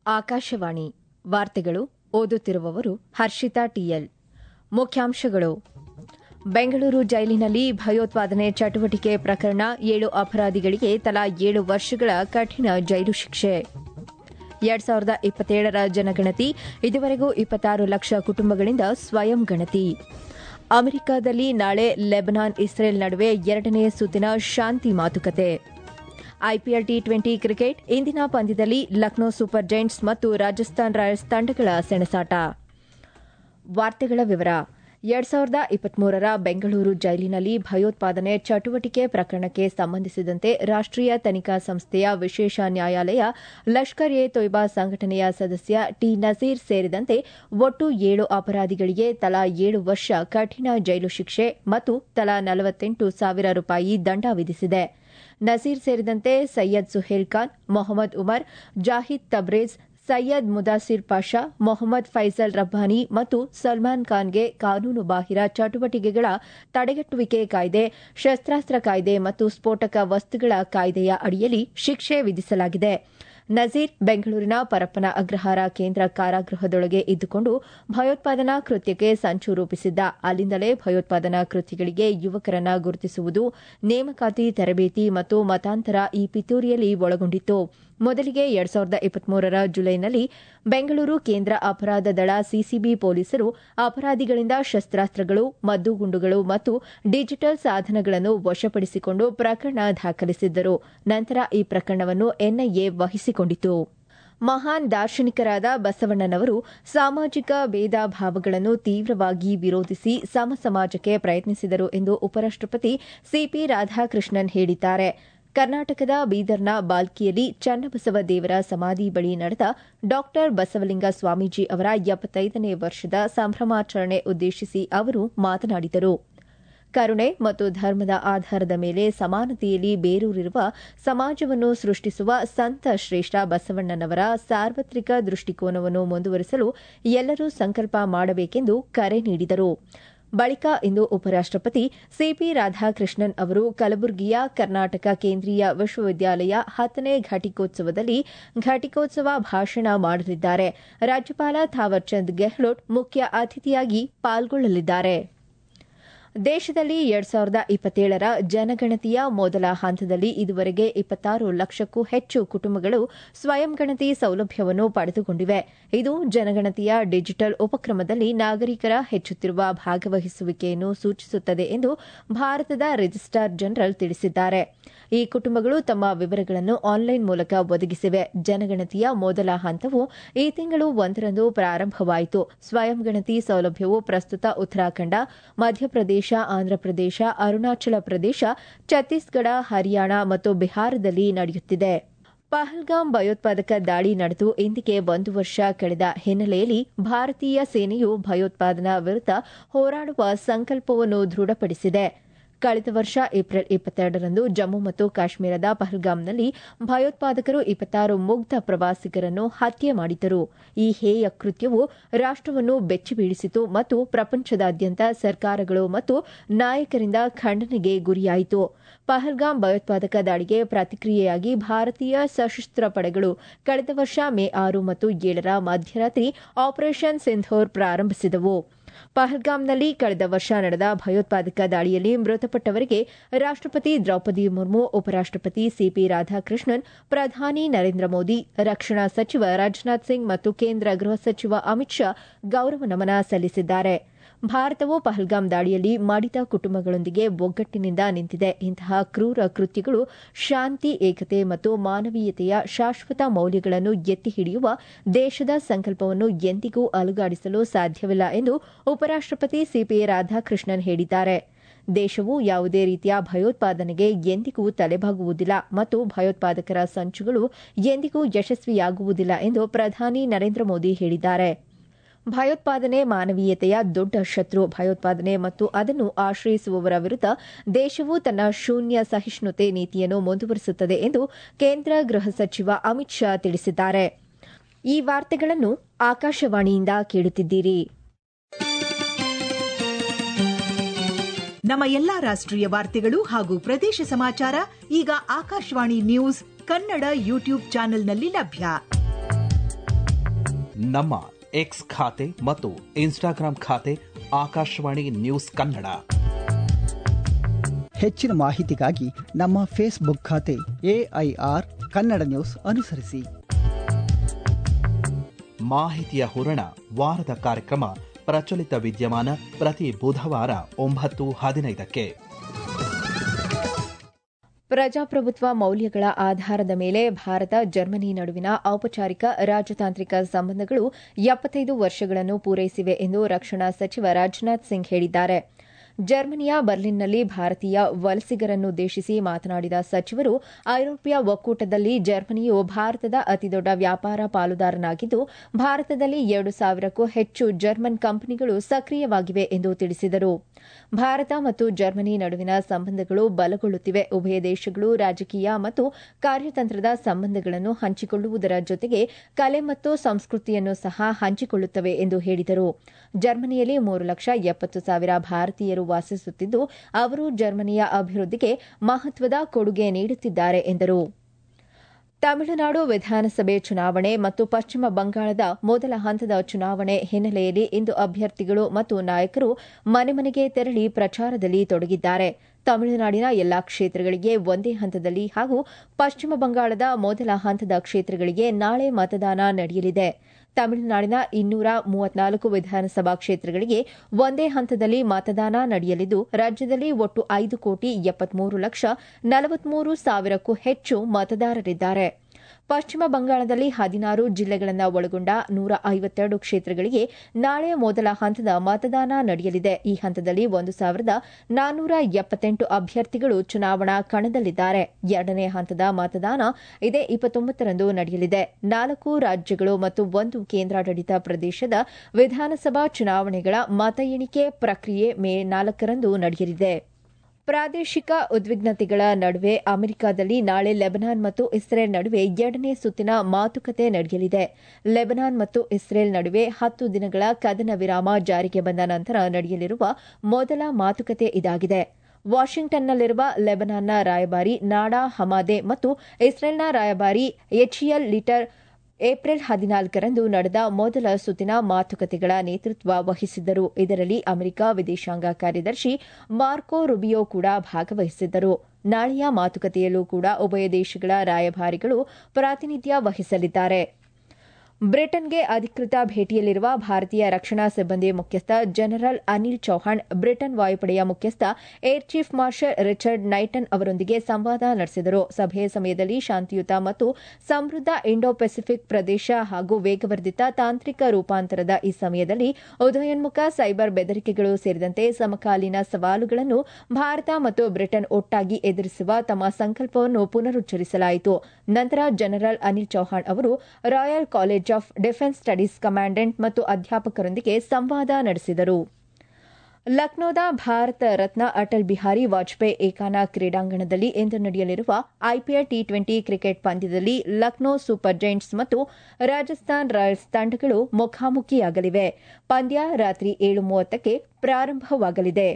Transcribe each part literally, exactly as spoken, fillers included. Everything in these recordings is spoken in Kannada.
ಆಕಾಶವಾಣಿ ವಾರ್ತೆಗಳು ಓದುತ್ತಿರುವವರು ಹರ್ಷಿತಾ ಟಿಎಲ್. ಮುಖ್ಯಾಂಶಗಳು: ಬೆಂಗಳೂರು ಜೈಲಿನಲ್ಲಿ ಭಯೋತ್ಪಾದನೆ ಚಟುವಟಿಕೆ ಪ್ರಕರಣ ಏಳು ಅಪರಾಧಿಗಳಿಗೆ ತಲಾ ಏಳು ವರ್ಷಗಳ ಕಠಿಣ ಜೈಲು ಶಿಕ್ಷೆ. ಎರಡ್ ಸಾವಿರದ ಇಪ್ಪತ್ತೇಳರ ಜನಗಣತಿ ಇದುವರೆಗೂ ಇಪ್ಪತ್ತಾರು ಲಕ್ಷ ಕುಟುಂಬಗಳಿಂದ ಸ್ವಯಂ ಗಣತಿ. ಅಮೆರಿಕದಲ್ಲಿ ನಾಳೆ ಲೆಬನಾನ್ ಇಸ್ರೇಲ್ ನಡುವೆ ಎರಡನೇ ಸುತ್ತಿನ ಶಾಂತಿ ಮಾತುಕತೆ. ಐಪಿಎಲ್ ಟಿ ಟ್ವೆಂಟಿ ಕ್ರಿಕೆಟ್ ಇಂದಿನ ಪಂದ್ಯದಲ್ಲಿ ಲಕ್ನೋ ಸೂಪರ್ ಜೈಂಟ್ಸ್ ಮತ್ತು ರಾಜಸ್ಥಾನ್ ರಾಯಲ್ಸ್ ತಂಡಗಳ ಸೆಣಸಾಟ. ವಾರ್ತೆಗಳ ವಿವರ. ಎರಡ್ ಸಾವಿರದ ಇಪ್ಪತ್ಮೂರರ ಬೆಂಗಳೂರು ಜೈಲಿನಲ್ಲಿ ಭಯೋತ್ಪಾದನೆ ಚಟುವಟಿಕೆ ಪ್ರಕರಣಕ್ಕೆ ಸಂಬಂಧಿಸಿದಂತೆ ರಾಷ್ಟೀಯ ತನಿಖಾ ಸಂಸ್ಥೆಯ ವಿಶೇಷ ನ್ಯಾಯಾಲಯ ಲಷ್ಕರ್ ಎ ತೊಯ್ಬಾ ಸಂಘಟನೆಯ ಸದಸ್ಯ ಟಿ ನಜೀರ್ ಸೇರಿದಂತೆ ಒಟ್ಟು ಏಳು ಅಪರಾಧಿಗಳಿಗೆ ತಲಾ ಏಳು ವರ್ಷ ಕಠಿಣ ಜೈಲು ಶಿಕ್ಷೆ ಮತ್ತು ತಲಾ ನಲವತ್ತೆಂಟು ಸಾವಿರ ರೂಪಾಯಿ ದಂಡ ವಿಧಿಸಿದೆ. ನಜೀರ್ ಸೇರಿದಂತೆ ಸೈಯದ್ ಸುಹೇಲ್ ಖಾನ್, ಮೊಹಮ್ಮದ್ ಉಮರ್, ಜಾಹಿದ್ ತಬ್ರೇಜ್, ಸೈಯದ್ ಮುದಾಸಿರ್ ಪಾಷಾ, ಮೊಹಮ್ಮದ್ ಫೈಸಲ್ ರಬ್ಬಾನಿ ಮತ್ತು ಸಲ್ಮಾನ್ ಖಾನ್ಗೆ ಕಾನೂನು ಬಾಹಿರ ಚಟುವಟಿಕೆಗಳ ತಡೆಗಟ್ಟುವಿಕೆ ಕಾಯ್ದೆ, ಶಸ್ತ್ರಾಸ್ತ್ರ ಕಾಯ್ದೆ ಮತ್ತು ಸ್ಫೋಟಕ ವಸ್ತುಗಳ ಕಾಯ್ದೆಯ ಅಡಿಯಲ್ಲಿ ಶಿಕ್ಷೆ ವಿಧಿಸಲಾಗಿದೆ. ನಜೀರ್ ಬೆಂಗಳೂರಿನ ಪರಪ್ಪನ ಅಗ್ರಹಾರ ಕೇಂದ್ರ ಕಾರಾಗೃಹದೊಳಗೆ ಇದ್ದುಕೊಂಡು ಭಯೋತ್ಪಾದನಾ ಕೃತ್ಯಕ್ಕೆ ಸಂಚು ರೂಪಿಸಿದ್ದ. ಅಲ್ಲಿಂದಲೇ ಭಯೋತ್ಪಾದನಾ ಕೃತ್ಯಗಳಿಗೆ ಯುವಕರನ್ನ ಗುರುತಿಸುವುದು, ನೇಮಕಾತಿ, ತರಬೇತಿ ಮತ್ತು ಮತಾಂತರ ಈ ಪಿತೂರಿಯಲ್ಲಿ ಒಳಗೊಂಡಿತ್ತು. ಮೊದಲಿಗೆ ಎರಡ್ ಸಾವಿರದ ಇಪ್ಪತ್ಮೂರರ ಜುಲೈನಲ್ಲಿ ಬೆಂಗಳೂರು ಕೇಂದ್ರ ಅಪರಾಧ ದಳ ಸಿಸಿಬಿ ಪೊಲೀಸರು ಅಪರಾಧಿಗಳಿಂದ ಶಸ್ತ್ರಾಸ್ತ್ರಗಳು, ಮದ್ದುಗುಂಡುಗಳು ಮತ್ತು ಡಿಜಿಟಲ್ ಸಾಧನಗಳನ್ನು ವಶಪಡಿಸಿಕೊಂಡು ಪ್ರಕರಣ ದಾಖಲಿಸಿದ್ದರು. ನಂತರ ಈ ಪ್ರಕರಣವನ್ನು ಎನ್ಐಎ ವಹಿಸಿಕೊಂಡಿತು. ಮಹಾನ್ ದಾರ್ಶನಿಕರಾದ ಬಸವಣ್ಣನವರು ಸಾಮಾಜಿಕ ಭೇದ ಭಾವಗಳನ್ನು ತೀವ್ರವಾಗಿ ವಿರೋಧಿಸಿ ಸಮ ಸಮಾಜಕ್ಕೆ ಪ್ರಯತ್ನಿಸಿದರು ಎಂದು ಉಪರಾಷ್ಟಪತಿ ಸಿಪಿ ರಾಧಾಕೃಷ್ಣನ್ ಹೇಳಿದ್ದಾರೆ. ಕರ್ನಾಟಕದ ಬೀದರ್ನ ಬಾಲ್ಕಿಯಲ್ಲಿ ಚನ್ನಬಸವ ದೇವರ ಸಮಾಧಿ ಬಳಿ ನಡೆದ ಡಾ ಬಸವಲಿಂಗ ಸ್ವಾಮೀಜಿ ಅವರ ಎಪ್ಪತ್ತೈದನೇ ವರ್ಷದ ಸಂಭ್ರಮಾಚರಣೆ ಉದ್ದೇಶಿಸಿ ಅವರು ಮಾತನಾಡಿದರು. ಕರುಣೆ ಮತ್ತು ಧರ್ಮದ ಆಧಾರದ ಮೇಲೆ ಸಮಾನತೆಯಲ್ಲಿ ಬೇರೂರಿರುವ ಸಮಾಜವನ್ನು ಸೃಷ್ಟಿಸುವ ಸಂತ ಶ್ರೇಷ್ಠ ಬಸವಣ್ಣನವರ ಸಾರ್ವತ್ರಿಕ ದೃಷ್ಟಿಕೋನವನ್ನು ಮುಂದುವರಿಸಲು ಎಲ್ಲರೂ ಸಂಕಲ್ಪ ಮಾಡಬೇಕೆಂದು ಕರೆ ನೀಡಿದರು. ಬಳಿಕ ಇಂದು ಉಪರಾಷ್ಟಪತಿ ಸಿಪಿ ರಾಧಾಕೃಷ್ಣನ್ ಅವರು ಕಲಬುರಗಿಯ ಕರ್ನಾಟಕ ಕೇಂದ್ರೀಯ ವಿಶ್ವವಿದ್ಯಾಲಯ ಹತ್ತನೇ ಘಟಿಕೋತ್ಸವದಲ್ಲಿ ಘಟಿಕೋತ್ಸವ ಭಾಷಣ ಮಾಡಲಿದ್ದಾರೆ. ರಾಜ್ಯಪಾಲ ಥಾವರ್ಚಂದ್ ಗೆಹ್ಲೋಟ್ ಮುಖ್ಯ ಅತಿಥಿಯಾಗಿ ಪಾಲ್ಗೊಳ್ಳಲಿದ್ದಾರೆ. ದೇಶದಲ್ಲಿ ಎರಡ್ ಸಾವಿರದ ಇಪ್ಪತ್ತೇಳರ ಜನಗಣತಿಯ ಮೊದಲ ಹಂತದಲ್ಲಿ ಇದುವರೆಗೆ ಇಪ್ಪತ್ತಾರು ಲಕ್ಷಕ್ಕೂ ಹೆಚ್ಚು ಕುಟುಂಬಗಳು ಸ್ವಯಂ ಗಣತಿ ಸೌಲಭ್ಯವನ್ನು ಪಡೆದುಕೊಂಡಿವೆ. ಇದು ಜನಗಣತಿಯ ಡಿಜಿಟಲ್ ಉಪಕ್ರಮದಲ್ಲಿ ನಾಗರಿಕರ ಹೆಚ್ಚುತ್ತಿರುವ ಭಾಗವಹಿಸುವಿಕೆಯನ್ನು ಸೂಚಿಸುತ್ತದೆ ಎಂದು ಭಾರತದ ರಿಜಿಸ್ಟಾರ್ ಜನರಲ್ ತಿಳಿಸಿದ್ದಾರೆ. ಈ ಕುಟುಂಬಗಳು ತಮ್ಮ ವಿವರಗಳನ್ನು ಆನ್ಲೈನ್ ಮೂಲಕ ಒದಗಿಸಿವೆ. ಜನಗಣತಿಯ ಮೊದಲ ಹಂತವು ಈ ತಿಂಗಳು ಒಂದರಂದು ಪ್ರಾರಂಭವಾಯಿತು. ಸ್ವಯಂ ಗಣತಿ ಸೌಲಭ್ಯವು ಪ್ರಸ್ತುತ ಉತ್ತರಾಖಂಡ, ಮಧ್ಯಪ್ರದೇಶ, ಆಂಧ್ರಪ್ರದೇಶ, ಅರುಣಾಚಲ ಪ್ರದೇಶ, ಛತ್ತೀಸ್ಗಢ, ಹರಿಯಾಣ ಮತ್ತು ಬಿಹಾರದಲ್ಲಿ ನಡೆಯುತ್ತಿದೆ. ಪಹಲ್ಗಾಮ್ ಭಯೋತ್ಪಾದಕ ದಾಳಿ ನಡೆದು ಇಂದಿಗೆ ಒಂದು ವರ್ಷ ಕಳೆದ ಹಿನ್ನೆಲೆಯಲ್ಲಿ ಭಾರತೀಯ ಸೇನೆಯು ಭಯೋತ್ಪಾದನಾ ವಿರುದ್ಧ ಹೋರಾಡುವ ಸಂಕಲ್ಪವನ್ನು ದೃಢಪಡಿಸಿದೆ. ಕಳೆದ ವರ್ಷ ಏಪ್ರಿಲ್ ಇಪ್ಪತ್ತೆರಡರಂದು ಜಮ್ಮು ಮತ್ತು ಕಾಶ್ಮೀರದ ಪಹಲ್ಗಾಮ್ನಲ್ಲಿ ಭಯೋತ್ಪಾದಕರು ಇಪ್ಪತ್ತಾರು ಮುಗ್ಧ ಪ್ರವಾಸಿಗರನ್ನು ಹತ್ಯೆ ಮಾಡಿದ್ದರು. ಈ ಹೇಯ ಕೃತ್ಯವು ರಾಷ್ಟವನ್ನು ಬೆಚ್ಚಿಬೀಳಿಸಿತು ಮತ್ತು ಪ್ರಪಂಚದಾದ್ಯಂತ ಸರ್ಕಾರಗಳು ಮತ್ತು ನಾಯಕರಿಂದ ಖಂಡನೆಗೆ ಗುರಿಯಾಯಿತು. ಪಹಲ್ಗಾಮ್ ಭಯೋತ್ಪಾದಕ ದಾಳಿಗೆ ಪ್ರತಿಕ್ರಿಯೆಯಾಗಿ ಭಾರತೀಯ ಸಶಸ್ತ್ರ ಪಡೆಗಳು ಕಳೆದ ವರ್ಷ ಮೇ ಆರು ಮತ್ತು ಏಳರ ಮಧ್ಯರಾತ್ರಿ ಆಪರೇಷನ್ ಸಿಂಧೂರ್ ಪ್ರಾರಂಭಿಸಿದವು. ಪಹಲ್ಗಾಮ್ನಲ್ಲಿ ಕಳೆದ ವರ್ಷ ನಡೆದ ಭಯೋತ್ಪಾದಕ ದಾಳಿಯಲ್ಲಿ ಮೃತಪಟ್ಟವರಿಗೆ ರಾಷ್ಟಪತಿ ದ್ರೌಪದಿ ಮುರ್ಮು, ಉಪರಾಷ್ಟಪತಿ ಸಿಪಿ ರಾಧಾಕೃಷ್ಣನ್, ಪ್ರಧಾನಿ ನರೇಂದ್ರ ಮೋದಿ, ರಕ್ಷಣಾ ಸಚಿವ ರಾಜನಾಥ್ ಸಿಂಗ್ ಮತ್ತು ಕೇಂದ್ರ ಗೃಹ ಸಚಿವ ಅಮಿತ್ ಶಾ ಗೌರವ ನಮನ ಸಲ್ಲಿಸಿದ್ದಾರೆ. ಭಾರತವು ಪಹಲ್ಗಾಮ್ ದಾಳಿಯಲ್ಲಿ ಮಡಿದ ಕುಟುಂಬಗಳೊಂದಿಗೆ ಒಗ್ಗಟ್ಟಿನಿಂದ ನಿಂತಿದೆ. ಇಂತಹ ಕ್ರೂರ ಕೃತ್ಯಗಳು ಶಾಂತಿ, ಏಕತೆ ಮತ್ತು ಮಾನವೀಯತೆಯ ಶಾಶ್ವತ ಮೌಲ್ಯಗಳನ್ನು ಎತ್ತಿ ಹಿಡಿಯುವ ದೇಶದ ಸಂಕಲ್ಪವನ್ನು ಎಂದಿಗೂ ಅಲುಗಾಡಿಸಲು ಸಾಧ್ಯವಿಲ್ಲ ಎಂದು ಉಪರಾಷ್ಟಪತಿ ಸಿಪಿ ರಾಧಾಕೃಷ್ಣನ್ ಹೇಳಿದ್ದಾರೆ. ದೇಶವು ಯಾವುದೇ ರೀತಿಯ ಭಯೋತ್ಪಾದನೆಗೆ ಎಂದಿಗೂ ತಲೆಬಾಗುವುದಿಲ್ಲ ಮತ್ತು ಭಯೋತ್ಪಾದಕರ ಸಂಚುಗಳು ಎಂದಿಗೂ ಯಶಸ್ವಿಯಾಗುವುದಿಲ್ಲ ಎಂದು ಪ್ರಧಾನಿ ನರೇಂದ್ರ ಮೋದಿ ಹೇಳಿದ್ದಾರೆ. ಭಯೋತ್ಪಾದನೆ ಮಾನವೀಯತೆಯ ದೊಡ್ಡ ಶತ್ರು. ಭಯೋತ್ಪಾದನೆ ಮತ್ತು ಅದನ್ನು ಆಶ್ರಯಿಸುವವರ ವಿರುದ್ಧ ದೇಶವು ತನ್ನ ಶೂನ್ಯ ಸಹಿಷ್ಣುತೆ ನೀತಿಯನ್ನು ಮುಂದುವರಿಸುತ್ತದೆ ಎಂದು ಕೇಂದ್ರ ಗೃಹ ಸಚಿವ ಅಮಿತ್ ಶಾ ತಿಳಿಸಿದ್ದಾರೆ. ಈ ವಾರ್ತೆಗಳನ್ನು ಆಕಾಶವಾಣಿಯಿಂದ ಕೇಳುತ್ತಿದ್ದೀರಿ. ನಮ್ಮ ಎಲ್ಲಾ ರಾಷ್ಟ್ರೀಯ ವಾರ್ತೆಗಳು ಹಾಗೂ ಪ್ರದೇಶ ಸಮಾಚಾರ ಈಗ ಆಕಾಶವಾಣಿ ನ್ಯೂಸ್ ಕನ್ನಡ ಯೂಟ್ಯೂಬ್ ಚಾನೆಲ್ನಲ್ಲಿ ಲಭ್ಯ. ನಮ್ಮ ಎಕ್ಸ್ ಖಾತೆ ಮತ್ತು ಇನ್ಸ್ಟಾಗ್ರಾಂ ಖಾತೆ ಆಕಾಶವಾಣಿ ನ್ಯೂಸ್ ಕನ್ನಡ. ಹೆಚ್ಚಿನ ಮಾಹಿತಿಗಾಗಿ ನಮ್ಮ ಫೇಸ್ಬುಕ್ ಖಾತೆ ಎಐಆರ್ ಕನ್ನಡ ನ್ಯೂಸ್ ಅನುಸರಿಸಿ. ಮಾಹಿತಿಯ ಹೂರಣ ವಾರದ ಕಾರ್ಯಕ್ರಮ ಪ್ರಚಲಿತ ವಿದ್ಯಮಾನ ಪ್ರತಿ ಬುಧವಾರ ಒಂಬತ್ತು ಹದಿನೈದಕ್ಕೆ. ಪ್ರಜಾಪ್ರಭುತ್ವ ಮೌಲ್ಯಗಳ ಆಧಾರದ ಮೇಲೆ ಭಾರತ ಜರ್ಮನಿ ನಡುವಿನ ಔಪಚಾರಿಕ ರಾಜತಾಂತ್ರಿಕ ಸಂಬಂಧಗಳು ಎಪ್ಪತ್ತೈದು ವರ್ಷಗಳನ್ನು ಪೂರೈಸಿವೆ ಎಂದು ರಕ್ಷಣಾ ಸಚಿವ ರಾಜನಾಥ್ ಸಿಂಗ್ ಹೇಳಿದ್ದಾರೆ. ಜರ್ಮನಿಯ ಬರ್ಲಿನ್ನಲ್ಲಿ ಭಾರತೀಯ ವಲಸಿಗರನ್ನುದ್ದೇಶಿಸಿ ಮಾತನಾಡಿದ ಸಚಿವರು, ಐರೋಪ್ಯ ಒಕ್ಕೂಟದಲ್ಲಿ ಜರ್ಮನಿಯು ಭಾರತದ ಅತಿದೊಡ್ಡ ವ್ಯಾಪಾರ ಪಾಲುದಾರನಾಗಿದ್ದು, ಭಾರತದಲ್ಲಿ ಎರಡು ಸಾವಿರಕ್ಕೂ ಹೆಚ್ಚು ಜರ್ಮನ್ ಕಂಪನಿಗಳು ಸಕ್ರಿಯವಾಗಿವೆ ಎಂದು ತಿಳಿಸಿದರು. ಭಾರತ ಮತ್ತು ಜರ್ಮನಿ ನಡುವಿನ ಸಂಬಂಧಗಳು ಬಲಗೊಳ್ಳುತ್ತಿವೆ. ಉಭಯ ದೇಶಗಳು ರಾಜಕೀಯ ಮತ್ತು ಕಾರ್ಯತಂತ್ರದ ಸಂಬಂಧಗಳನ್ನು ಹಂಚಿಕೊಳ್ಳುವುದರ ಜೊತೆಗೆ ಕಲೆ ಮತ್ತು ಸಂಸ್ಕೃತಿಯನ್ನು ಸಹ ಹಂಚಿಕೊಳ್ಳುತ್ತವೆ ಎಂದು ಹೇಳಿದರು. ಜರ್ಮನಿಯಲ್ಲಿ ಮೂರು ಲಕ್ಷ ಎಪ್ಪತ್ತು ಸಾವಿರ ಭಾರತೀಯರು ವಾಸಿಸುತ್ತಿದ್ದು, ಅವರು ಜರ್ಮನಿಯ ಅಭಿವೃದ್ಧಿಗೆ ಮಹತ್ವದ ಕೊಡುಗೆ ನೀಡುತ್ತಿದ್ದಾರೆ ಎಂದರು. ತಮಿಳುನಾಡು ವಿಧಾನಸಭೆ ಚುನಾವಣೆ ಮತ್ತು ಪಶ್ಚಿಮ ಬಂಗಾಳದ ಮೊದಲ ಹಂತದ ಚುನಾವಣೆ ಹಿನ್ನೆಲೆಯಲ್ಲಿ ಇಂದು ಅಭ್ಯರ್ಥಿಗಳು ಮತ್ತು ನಾಯಕರು ಮನೆ ಮನೆಗೆ ತೆರಳಿ ಪ್ರಚಾರದಲ್ಲಿ ತೊಡಗಿದ್ದಾರೆ. ತಮಿಳುನಾಡಿನ ಎಲ್ಲಾ ಕ್ಷೇತ್ರಗಳಿಗೆ ಒಂದೇ ಹಂತದಲ್ಲಿ ಹಾಗೂ ಪಶ್ಚಿಮ ಬಂಗಾಳದ ಮೊದಲ ಹಂತದ ಕ್ಷೇತ್ರಗಳಿಗೆ ನಾಳೆ ಮತದಾನ ನಡೆಯಲಿದೆ. ತಮಿಳುನಾಡಿನ ಇನ್ನೂರ ಮೂವತ್ನಾಲ್ಕು ವಿಧಾನಸಭಾ ಕ್ಷೇತ್ರಗಳಿಗೆ ಒಂದೇ ಹಂತದಲ್ಲಿ ಮತದಾನ ನಡೆಯಲಿದ್ದು, ರಾಜ್ಯದಲ್ಲಿ ಒಟ್ಟು ಐದು ಕೋಟಿ ಎಪ್ಪತ್ಮೂರು ಲಕ್ಷ ನಲವತ್ಮೂರು ಸಾವಿರಕ್ಕೂ ಹೆಚ್ಚು ಮತದಾರರಿದ್ದಾರೆ. ಪಶ್ಚಿಮ ಬಂಗಾಳದಲ್ಲಿ ಹದಿನಾರು ಜಿಲ್ಲೆಗಳನ್ನು ಒಳಗೊಂಡ ನೂರ ಐವತ್ತೆರಡು ಕ್ಷೇತ್ರಗಳಿಗೆ ನಾಳೆ ಮೊದಲ ಹಂತದ ಮತದಾನ ನಡೆಯಲಿದೆ. ಈ ಹಂತದಲ್ಲಿ ಒಂದು ಸಾವಿರದ ನಾನ್ನೂರ ಎಪ್ಪತ್ತೆಂಟು ಅಭ್ಯರ್ಥಿಗಳು ಚುನಾವಣಾ ಕಣದಲ್ಲಿದ್ದಾರೆ. ಎರಡನೇ ಹಂತದ ಮತದಾನ ಇದೇ ಇಪ್ಪತ್ತೊಂಬತ್ತರಂದು ನಡೆಯಲಿದೆ. ನಾಲ್ಕು ರಾಜ್ಯಗಳು ಮತ್ತು ಒಂದು ಕೇಂದ್ರಾಡಳಿತ ಪ್ರದೇಶದ ವಿಧಾನಸಭಾ ಚುನಾವಣೆಗಳ ಮತ ಎಣಿಕೆ ಪ್ರಕ್ರಿಯೆ ಮೇ ನಾಲ್ಕರಂದು ನಡೆಯಲಿದೆ. ಪ್ರಾದೇಶಿಕ ಉದ್ವಿಗ್ನತೆಗಳ ನಡುವೆ ಅಮೆರಿಕದಲ್ಲಿ ನಾಳೆ ಲೆಬನಾನ್ ಮತ್ತು ಇಸ್ರೇಲ್ ನಡುವೆ ಎರಡನೇ ಸುತ್ತಿನ ಮಾತುಕತೆ ನಡೆಯಲಿದೆ. ಲೆಬನಾನ್ ಮತ್ತು ಇಸ್ರೇಲ್ ನಡುವೆ ಹತ್ತು ದಿನಗಳ ಕದನ ವಿರಾಮ ಜಾರಿಗೆ ಬಂದ ನಂತರ ನಡೆಯಲಿರುವ ಮೊದಲ ಮಾತುಕತೆ ಇದಾಗಿದೆ. ವಾಷಿಂಗ್ಟನ್ನಲ್ಲಿರುವ ಲೆಬನಾನ್ನ ರಾಯಭಾರಿ ನಾಡಾ ಹಮಾದೆ ಮತ್ತು ಇಸ್ರೇಲ್ನ ರಾಯಭಾರಿ ಎಚಿಯಲ್ ಲಿಟರ್ ಏಪ್ರಿಲ್ ಹದಿನಾಲ್ಕರಂದು ನಡೆದ ಮೊದಲ ಸುತ್ತಿನ ಮಾತುಕತೆಗಳ ನೇತೃತ್ವ ವಹಿಸಿದ್ದರು. ಇದರಲ್ಲಿ ಅಮೆರಿಕ ವಿದೇಶಾಂಗ ಕಾರ್ಯದರ್ಶಿ ಮಾರ್ಕೊ ರುಬಿಯೋ ಕೂಡ ಭಾಗವಹಿಸಿದ್ದರು. ನಾಳೆಯ ಮಾತುಕತೆಯಲ್ಲೂ ಕೂಡ ಉಭಯ ದೇಶಗಳ ರಾಯಭಾರಿಗಳು ಪ್ರಾತಿನಿಧ್ಯ ವಹಿಸಲಿದ್ದಾರೆ. ಬ್ರಿಟನ್ಗೆ ಅಧಿಕೃತ ಭೇಟಿಯಲ್ಲಿರುವ ಭಾರತೀಯ ರಕ್ಷಣಾ ಸಿಬ್ಬಂದಿ ಮುಖ್ಯಸ್ಥ ಜನರಲ್ ಅನಿಲ್ ಚೌಹಾಣ್ ಬ್ರಿಟನ್ ವಾಯುಪಡೆಯ ಮುಖ್ಯಸ್ಥ air chief marshal Richard Knighton ಅವರೊಂದಿಗೆ ಸಂವಾದ ನಡೆಸಿದರು. ಸಭೆಯ ಸಮಯದಲ್ಲಿ ಶಾಂತಿಯುತ ಮತ್ತು ಸಮೃದ್ಧ ಇಂಡೋ ಪೆಸಿಫಿಕ್ ಪ್ರದೇಶ ಹಾಗೂ ವೇಗವರ್ಧಿತ ತಾಂತ್ರಿಕ ರೂಪಾಂತರದ ಈ ಸಮಯದಲ್ಲಿ ಉದಯೋನ್ಮುಖ ಸೈಬರ್ ಬೆದರಿಕೆಗಳು ಸೇರಿದಂತೆ ಸಮಕಾಲೀನ ಸವಾಲುಗಳನ್ನು ಭಾರತ ಮತ್ತು ಬ್ರಿಟನ್ ಒಟ್ಟಾಗಿ ಎದುರಿಸುವ ತಮ್ಮ ಸಂಕಲ್ಪವನ್ನು ಪುನರುಚ್ಚರಿಸಲಾಯಿತು. ನಂತರ ಜನರಲ್ ಅನಿಲ್ ಚೌಹಾಣ್ ಅವರು royal college of defence studies commandant ಮತ್ತು ಅಧ್ಯಾಪಕರೊಂದಿಗೆ ಸಂವಾದ ನಡೆಸಿದರು. ಲಕ್ನೋದ ಭಾರತ ರತ್ನ ಅಟಲ್ ಬಿಹಾರಿ ವಾಜಪೇಯಿ ಏಕಾನ ಕ್ರೀಡಾಂಗಣದಲ್ಲಿ ಇಂದು ನಡೆಯಲಿರುವ ಐಪಿಎಲ್ ಟಿ ಟ್ವೆಂಟಿ ಕ್ರಿಕೆಟ್ ಪಂದ್ಯದಲ್ಲಿ ಲಕ್ನೋ ಸೂಪರ್ ಜೈಂಟ್ಸ್ ಮತ್ತು ರಾಜಸ್ಥಾನ್ ರಾಯಲ್ಸ್ ತಂಡಗಳು ಮುಖಾಮುಖಿಯಾಗಲಿವೆ. ಪಂದ್ಯ ರಾತ್ರಿ ಏಳು ಮೂವತ್ತಕ್ಕೆ ಪ್ರಾರಂಭವಾಗಲಿದೆ.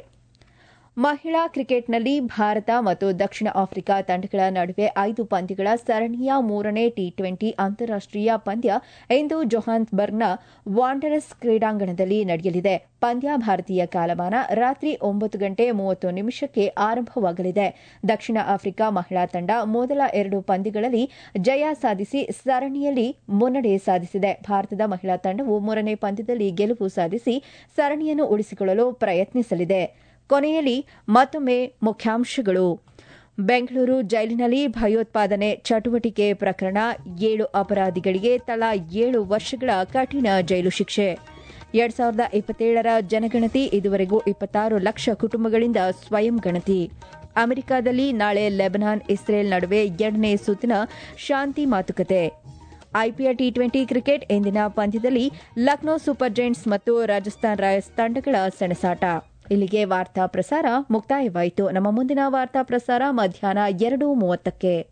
ಮಹಿಳಾ ಕ್ರಿಕೆಟ್ನಲ್ಲಿ ಭಾರತ ಮತ್ತು ದಕ್ಷಿಣ ಆಫ್ರಿಕಾ ತಂಡಗಳ ನಡುವೆ ಐದು ಪಂದ್ಯಗಳ ಸರಣಿಯ ಮೂರನೇ ಟಿ ಟ್ವೆಂಟಿ ಅಂತಾರಾಷ್ಟೀಯ ಪಂದ್ಯ ಇಂದು ಜೊಹಾನ್ಸ್ಬರ್ಗ್ನ ವಾಂಡರರ್ಸ್ ಕ್ರೀಡಾಂಗಣದಲ್ಲಿ ನಡೆಯಲಿದೆ. ಪಂದ್ಯ ಭಾರತೀಯ ಕಾಲಮಾನ ರಾತ್ರಿ ಒಂಬತ್ತು ಗಂಟೆ ಮೂವತ್ತು ನಿಮಿಷಕ್ಕೆ ಆರಂಭವಾಗಲಿದೆ. ದಕ್ಷಿಣ ಆಫ್ರಿಕಾ ಮಹಿಳಾ ತಂಡ ಮೊದಲ ಎರಡು ಪಂದ್ಯಗಳಲ್ಲಿ ಜಯ ಸಾಧಿಸಿ ಸರಣಿಯಲ್ಲಿ ಮುನ್ನಡೆ ಸಾಧಿಸಿದೆ. ಭಾರತದ ಮಹಿಳಾ ತಂಡವು ಮೂರನೇ ಪಂದ್ಯದಲ್ಲಿ ಗೆಲುವು ಸಾಧಿಸಿ ಸರಣಿಯನ್ನು ಉಳಿಸಿಕೊಳ್ಳಲು ಪ್ರಯತ್ನಿಸಲಿದೆ. ಕೊನೆಯಲ್ಲಿ ಮತ್ತೊಮ್ಮೆ ಮುಖ್ಯಾಂಶಗಳು. ಬೆಂಗಳೂರು ಜೈಲಿನಲ್ಲಿ ಭಯೋತ್ಪಾದನೆ ಚಟುವಟಿಕೆ ಪ್ರಕರಣ, ಏಳು ಅಪರಾಧಿಗಳಿಗೆ ತಲಾ ಏಳು ವರ್ಷಗಳ ಕಠಿಣ ಜೈಲು ಶಿಕ್ಷೆ. ಎರಡ್ ಸಾವಿರದ ಇಪ್ಪತ್ತೇಳರ ಜನಗಣತಿ, ಇದುವರೆಗೂ ಇಪ್ಪತ್ತಾರು ಲಕ್ಷ ಕುಟುಂಬಗಳಿಂದ ಸ್ವಯಂ ಗಣತಿ. ಅಮೆರಿಕದಲ್ಲಿ ನಾಳೆ ಲೆಬನಾನ್ ಇಸ್ರೇಲ್ ನಡುವೆ ಎರಡನೇ ಸುತ್ತಿನ ಶಾಂತಿ ಮಾತುಕತೆ. ಐಪಿಎಲ್ ಟಿ ಟ್ವೆಂಟಿ ಕ್ರಿಕೆಟ್ ಇಂದಿನ ಪಂದ್ಯದಲ್ಲಿ ಲಕ್ನೋ ಸೂಪರ್ ಜೈಂಟ್ಸ್ ಮತ್ತು ರಾಜಸ್ಥಾನ್ ರಾಯಲ್ಸ್ ತಂಡಗಳ ಸೆಣಸಾಟ. ಇಲ್ಲಿಗೆ ವಾರ್ತಾ ಪ್ರಸಾರ ಮುಕ್ತಾಯವಾಯಿತು. ನಮ್ಮ ಮುಂದಿನ ವಾರ್ತಾ ಪ್ರಸಾರ ಮಧ್ಯಾಹ್ನ ಎರಡು ಮೂವತ್ತಕ್ಕೆ.